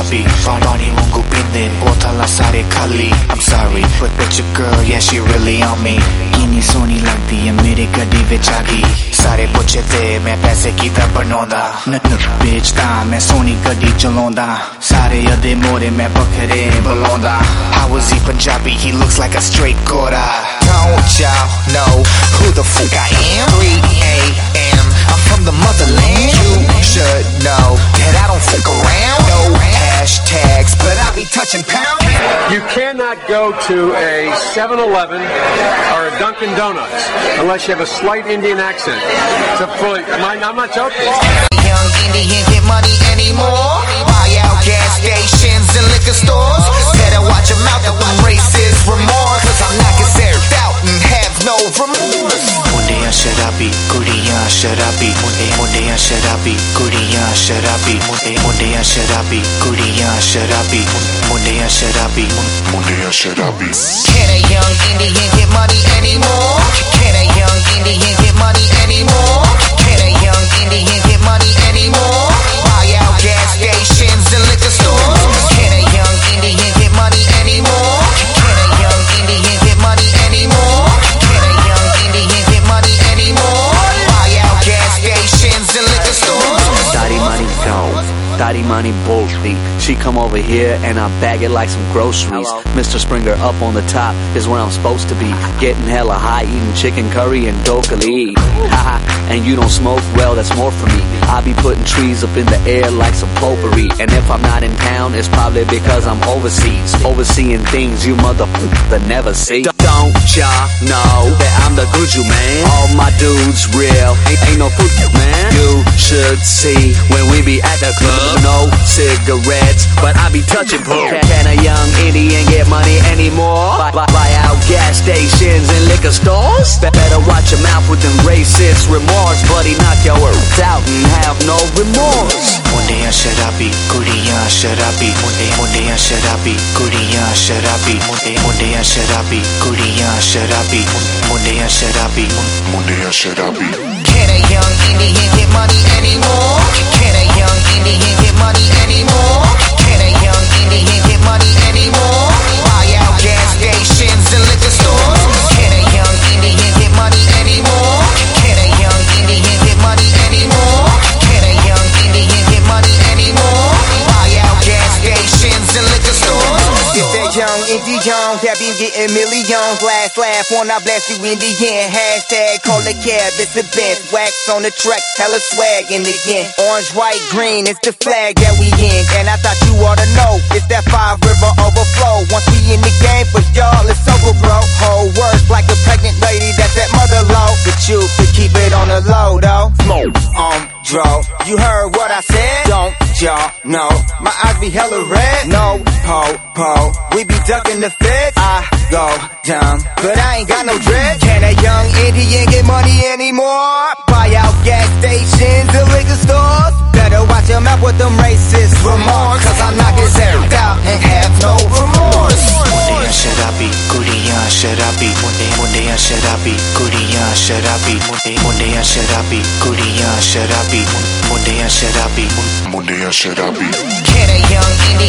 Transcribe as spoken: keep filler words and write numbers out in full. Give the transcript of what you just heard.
sharabi. Body mungu pinde, botala sare khali. I'm sorry, but bet your girl, yeah she really on me. Kini soni lagdi hai mere gadi vich aagi. Sare puche the main paise kita banonda. Nut nut bechda main soni gadi chalonda. Sare ade more main bakhre balonda. How is he Punjabi? He looks like a straight Gora. Don't y'all know who the fuck I am? three A M I'm from the motherland. You should know that I don't fuck around. No hashtags, but I be touching pounds. You cannot go to a seven eleven or a Dunkin' Donuts unless you have a slight Indian accent. It's a fully, I'm not joking. Young Indian get money anymore. Buy out gas stations and liquor stores. Better watch your mouth with them racist remorse. Cause I'm knocking served out and have no remorse. Mundiyan sharabi, kudiyan sharabi. Mundiyan sharabi, kudiyan sharabi. Mundiyan sharabi, kudiyan sharabi. Mundiyan sharabi, mundiyan sharabi. Can a young Indian get money anymore? Can a young Indian get money anymore? Can a young Indian get money anymore? Buy out gas stations and liquor stores. Can a young Indian get money anymore? Can a young Indian get money anymore? Can a young Indian get money anymore? Buy out gas stations and liquor stores. Daddy money go, daddy money bullshit. She come over here and I bag it like some groceries. Hello. Mister Springer up on the top is where I'm supposed to be. Getting hella high, eating chicken curry and dokali. Haha, and you don't smoke? Well, that's more for me. I be putting trees up in the air like some potpourri. And if I'm not in town, it's probably because I'm overseas. Overseeing things you motherfucker never see. Don't y'all know that I'm the Guju man? All my dudes real, ain't, ain't no food man. You should see when we be at the club. No cigarettes, but I be touching pool. Can a young Indian get money anymore? Buy, buy, buy out gas stations and liquor stores? Better watch your mouth with them racist remorse. Buddy, knock your words out and have no remorse. Mundiyan sharabi, kudiyan sharabi. Mundiyan sharabi, kudiyan sharabi. Mundiyan sharabi, kudiyan sharabi. Mundiyan sharabi, mundiyan sharabi. Can a young Indian get money anymore? Can a young Indian get money anymore? Can a young Indian get money anymore? Buy out gas stations and liquor stores. Can a young Indian get money anymore? Can a young Indian get money anymore? Can a young Indian get money anymore? Buy out gas stations and liquor stores. If that young Indian that been getting millions, last laugh when I blast you Indian. Hashtag call a cab, it's a Benz. Wax on the track, hella swag in again. Orange, white, green, it's the flag that we in. And I thought you ought to know, it's that five river overflow. Once we in the game for y'all, it's over, bro. Whole work like a pregnant lady, that's that mother low. But you could keep it on the low, though. Smoke on draw. You heard what I said? Don't y'all know? My eyes be hella red. No po po, we be ducking the feds. I go down, but I ain't got no dread. Can a young Indian get money anymore? Buy out gas stations and liquor stores. Better watch your mouth with them racist remorse. Cause I'm knocking served out and have no remorse. Mundiyan sharabi, kudiyan sharabi. Mundiyan sharabi, kudiyan sharabi. Mundiyan sharabi, kudiyan sharabi. Mundiyan sharabi, mundiyan sharabi. Can a young Indian